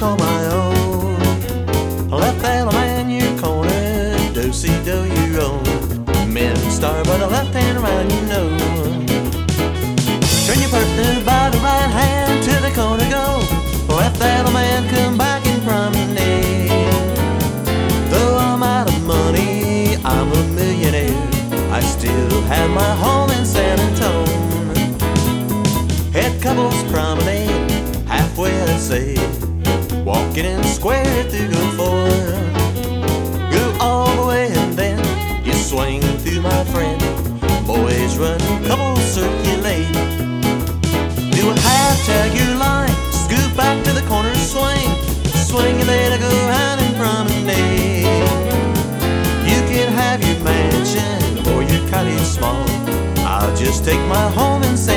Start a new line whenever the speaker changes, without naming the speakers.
call my own. Left Alabama, your corner, do-si-do you own. Men star, but a left hand around, you know. Turn your partner by the right hand to the corner, go. Left Alabama, come back and promenade. Though I'm out of money, I'm a millionaire. I still have my home in San Antone. Head couples promenade, halfway I say, walking in square through the four. Go all the way and then you swing through, my friend. Boys run, couples circulate. Do a half, tag your line, scoot back to the corner, swing. Swing and let it go out and promenade. You can have your mansion or your cottage small. I'll just take my home and say